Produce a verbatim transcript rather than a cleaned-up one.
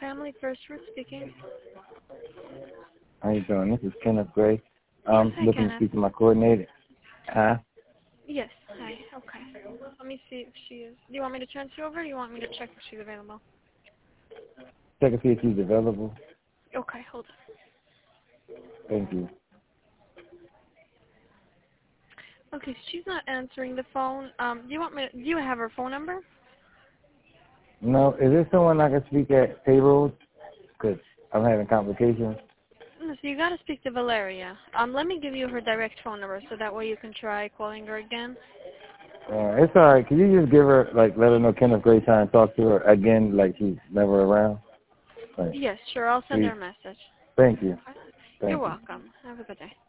Family First Root speaking. How you doing? This is Kenneth Gray. I'm Yes, hi, looking to Kenneth. speak to my coordinator. Huh? Yes, hi. Okay. Let me see if she is. Do you want me to transfer you over, or do you want me to check if she's available? Check to see if she's available. Okay, hold on. Thank you. Okay, she's not answering the phone. Um, do you want me? To, do you have her phone number? No, is there someone I can speak at payroll? Because I'm having complications. No, so you got to speak to Valeria. Um, let me give you her direct phone number, so that way you can try calling her again. Uh, it's all right. Can you just give her, like, let her know Kenneth Gray trying to talk to her again, like she's never around? Like, Yes, sure. I'll send please. her a message. Thank you. Okay. Thank You're you. welcome. Have a good day.